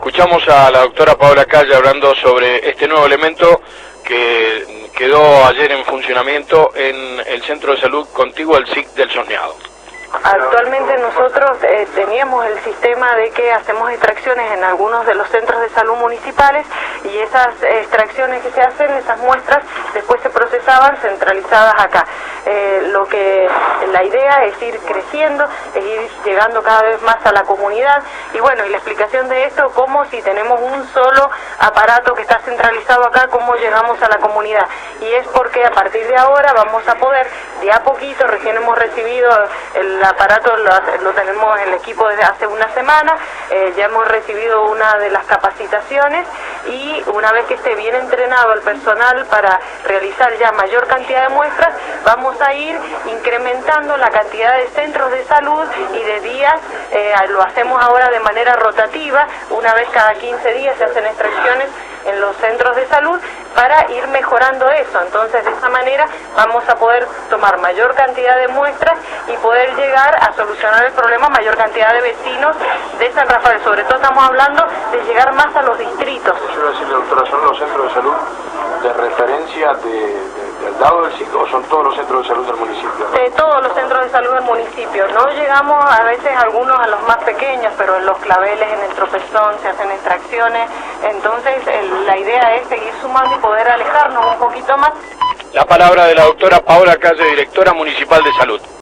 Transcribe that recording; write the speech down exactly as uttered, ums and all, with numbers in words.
Escuchamos a la doctora Paola Calle hablando sobre este nuevo elemento que quedó ayer en funcionamiento en el Centro de Salud contiguo al S I C del Sosneado. Actualmente nosotros eh, teníamos el sistema de que hacemos extracciones en algunos de los centros de salud municipales y esas extracciones que se hacen, esas muestras, después se procesaban centralizadas acá. Eh, lo que la idea es ir creciendo, es ir llegando cada vez más a la comunidad y bueno, y la explicación de esto, como si tenemos un solo aparato que está centralizado acá, cómo llegamos a la comunidad. Y es porque a partir de ahora vamos a poder, de a poquito, recién hemos recibido el aparato, lo, lo tenemos en el equipo desde hace una semana, eh, ya hemos recibido una de las capacitaciones y una vez que esté bien entrenado el personal para realizar ya mayor cantidad de muestras, vamos a ir incrementando la cantidad de centros de salud y de días, eh, lo hacemos ahora de manera rotativa, una vez cada quince días se hacen extracciones en los centros de salud para ir mejorando eso. Entonces de esa manera vamos a poder tomar mayor cantidad de muestras y poder llegar a solucionar el problema a mayor cantidad de vecinos de San Rafael. Sobre todo estamos hablando de llegar más a los distritos. Yo iba a decirle, doctora, ¿son los centros de salud de referencia de, de, del lado del S I C o son todos los centros de salud del municipio? De todos los centros de salud del municipio. No llegamos a veces algunos a los más pequeños, pero en los claveles, en el tropezón, se hacen extracciones. Entonces el, la idea es seguir sumando y poder alejarnos un poquito más. La palabra de la doctora Paola Calle, directora municipal de salud.